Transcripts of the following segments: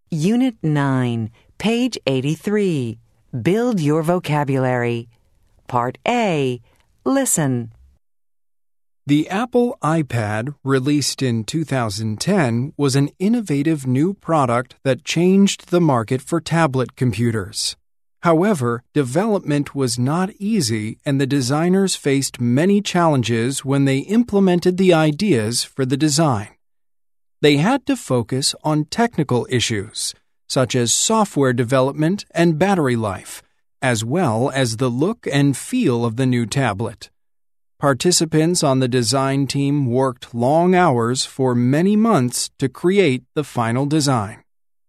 Unit 9, page 83. Build your vocabulary. Part A. Listen. The Apple iPad, released in 2010, was an innovative new product that changed the market for tablet computers. However, development was not easy, and the designers faced many challenges when they implemented the ideas for the design. They had to focus on technical issues, such as software development and battery life, as well as the look and feel of the new tablet. Participants on the design team worked long hours for many months to create the final design.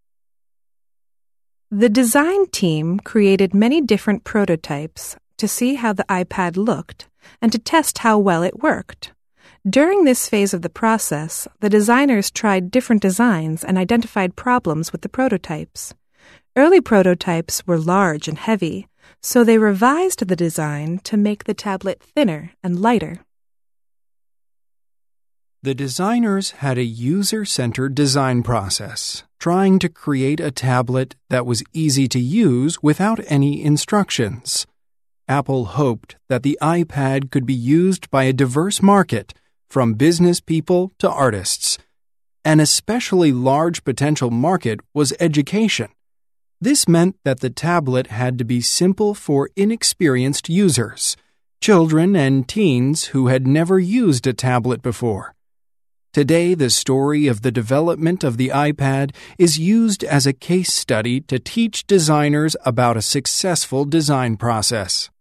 The design team created many different prototypes to see how the iPad looked and to test how well it worked. During this phase of the process, the designers tried different designs and identified problems with the prototypes. Early prototypes were large and heavy, so they revised the design to make the tablet thinner and lighter. The designers had a user-centered design process, trying to create a tablet that was easy to use without any instructions. Apple hoped that the iPad could be used by a diverse market, from business people to artists. An especially large potential market was education. This meant that the tablet had to be simple for inexperienced users, children and teens who had never used a tablet before. Today, the story of the development of the iPad is used as a case study to teach designers about a successful design process.